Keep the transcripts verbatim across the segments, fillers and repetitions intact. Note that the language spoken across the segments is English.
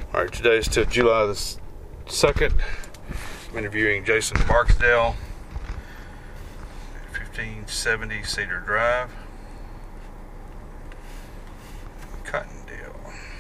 All right, today is till July the second. I'm interviewing Jason Barksdale, fifteen seventy Cedar Drive, Cottondale.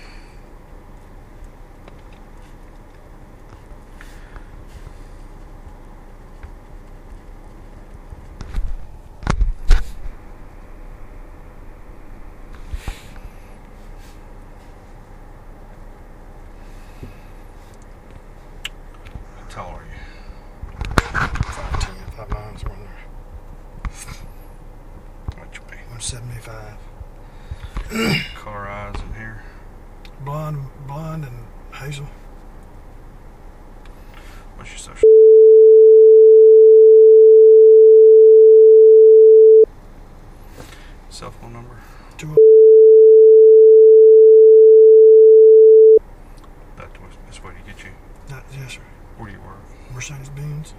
How tall are you? five ten, five nine, somewhere there. Which way? one seventy-five. Color eyes in here. Blonde, blonde and hazel. What's your social? Cell phone number? Two. That was this way to get you. That, yes, sir. Where do you work? Mercedes Benz.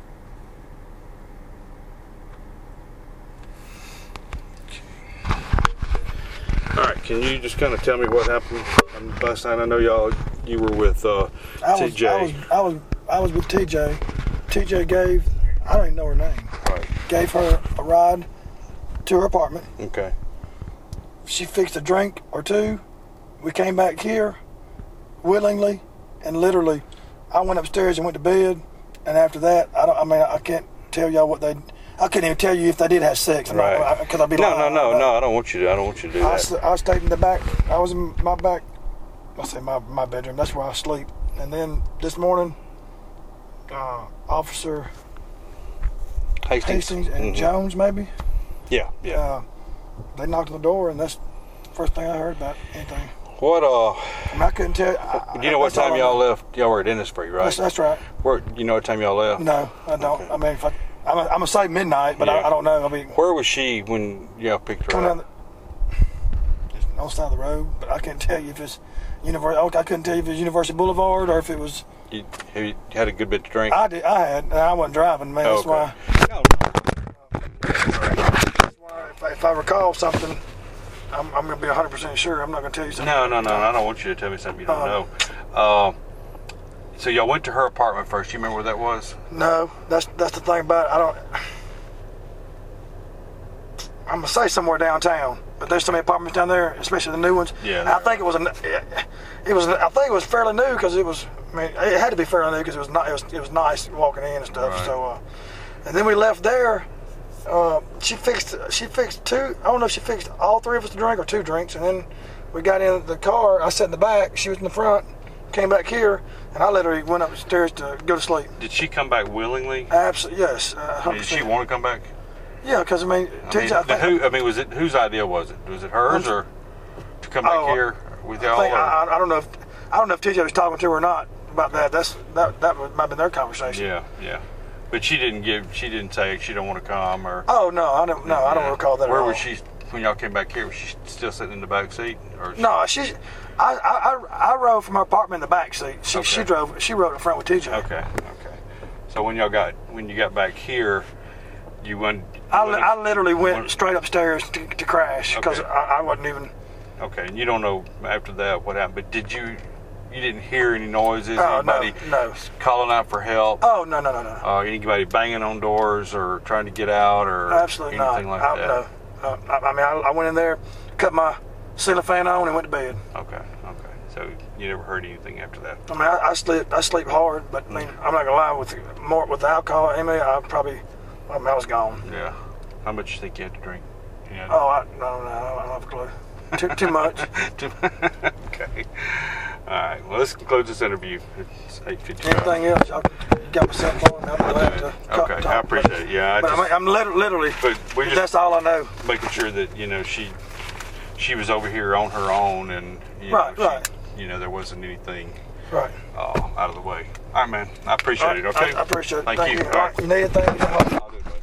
All right, can you just kind of tell me what happened um, last night? I know y'all, you were with uh, I was, T J. I was, I was, I was with T J. T J gave, I don't even know her name. Right. Gave her a ride to her apartment. Okay. She fixed a drink or two. We came back here willingly and literally. I went upstairs and went to bed. And after that, I don't. I mean, I can't tell y'all what they. I couldn't even tell you if they did have sex. Right. Because I'd be No, lying. no, no, no. I don't want you to. I don't want you to do I, that. st- I stayed in the back. I was in my back. I say my my bedroom. That's where I sleep. And then this morning, uh, Officer Hastings, Hastings and Mhm. Jones, maybe. Yeah, yeah. Uh, they knocked on the door, and that's the first thing I heard about anything. What? Uh, I mean, I couldn't tell. I, do you know what that's all time I y'all know. left? Y'all were at Innisfree, right? That's, that's right. Where? You know what time y'all left? No, I don't. Okay. I mean, if I, I'm, I'm gonna say midnight, but Yeah. I, I don't know. I mean, Where was she when y'all picked her coming up? down the, just on the side of the road, but I can't tell you if it's University. I couldn't tell you if it was University Boulevard or if it was. You, have you had a good bit to drink? I did. I had. And I wasn't driving, man. That's Okay. why. No, That's why if, I, if I recall something, I'm, I'm gonna be one hundred percent sure. I'm not gonna tell you something. no, no, no. I don't want you to tell me something you don't Uh, know. Uh, so y'all went to her apartment first. You remember where that was? No, that's that's the thing about it. I don't. I'm gonna say somewhere downtown, but there's so many apartments down there, especially the new ones. Yeah, And I think it was a. It was. I think it was fairly new because it was. I mean, it had to be fairly new because it was not. It was. It was nice walking in and stuff. Right. So, uh, and then we left there. Uh, she fixed. She fixed two. I don't know if she fixed all three of us to drink or two drinks, and then we got in the car. I sat in the back. She was in the front. Came back here, and I literally went upstairs to go to sleep. Did she come back willingly? Absolutely, yes. Uh, I mean, one hundred did she percent. want to come back? Yeah, because I mean, I T J, mean, I the think, who, I mean, was it whose idea was it? Was it hers or to come back Oh, here with I, y'all? think, or- I, I don't know if I don't know if T J was talking to her or not about that. That's that that might have been their conversation. Yeah, yeah. But she didn't give. She didn't say she don't want to come or. Oh no, I don't. No, I don't Yeah. recall that. Where at all. was she when y'all came back here? Was she still sitting in the back seat? Or No, she. I, I I I rode from her apartment in the back seat. She Okay. she drove. She rode in front with T J. Okay, okay. So when y'all got when you got back here, you went. I, you li- went- I literally went went- straight upstairs to, to crash because Okay. I, I wasn't even. Okay, and you don't know after that what happened, but did you? You didn't hear any noises? Oh no, anybody no. calling out for help? Oh no, no, no, no. Uh, anybody banging on doors or trying to get out or Absolutely anything not. like I, that? No. Uh, I, I mean, I, I went in there, cut my ceiling fan on, and went to bed. Okay, okay. So you never heard anything after that? I mean, I, I sleep. I sleep hard, but I mean, I'm not gonna lie. With more with the alcohol in me, I probably, I mean, I was gone. Yeah. How much you think you had to drink? Yeah. Oh, I no, no, I don't have a clue. Too, too much. Okay. All right. Well, let's close this interview. It's eight fifty-five. Anything else? I got my cell phone. I'll be glad to co- Okay, talk. I appreciate it. Yeah, I But just, I mean, I'm liter- literally. but we just That's all I know. making sure that you know she she was over here on her own, and you Right, know, she, right. you know there wasn't anything Right. uh, out of the way. All right, man. I appreciate it. Okay. I, I appreciate it. Thank Thank you. you. All All right. right. You need anything? I'll do it, buddy.